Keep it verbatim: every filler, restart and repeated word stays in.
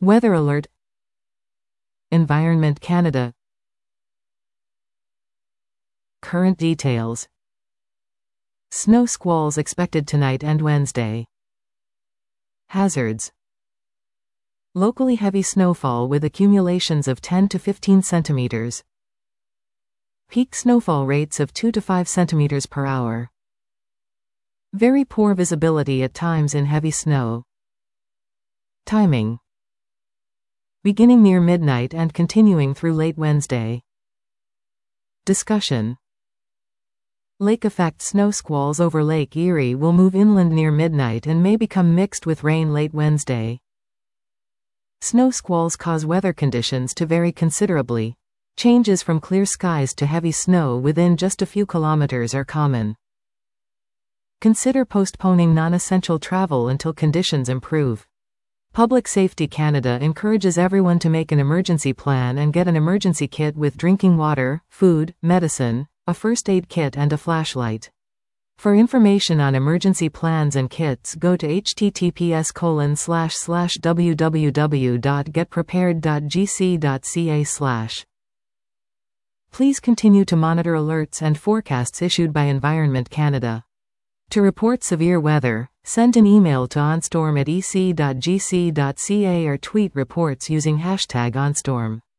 Weather alert. Environment Canada. Current details. Snow squalls expected tonight and Wednesday. Hazards. Locally heavy snowfall with accumulations of ten to fifteen centimeters. Peak snowfall rates of two to five centimeters per hour. Very poor visibility at times in heavy snow. Timing. Beginning near midnight and continuing through late Wednesday. Discussion. Lake effect. Snow squalls over Lake Erie will move inland near midnight and may become mixed with rain late Wednesday. Snow squalls cause weather conditions to vary considerably. Changes from clear skies to heavy snow within just a few kilometers are common. Consider postponing non-essential travel until conditions improve. Public Safety Canada encourages everyone to make an emergency plan and get an emergency kit with drinking water, food, medicine, a first aid kit and a flashlight. For information on emergency plans and kits, go to h t t p s colon slash slash w w w dot get prepared dot g c dot c a slash. Please continue to monitor alerts and forecasts issued by Environment Canada. To report severe weather, send an email to onstorm at e c dot g c dot c a or tweet reports using hashtag onstorm.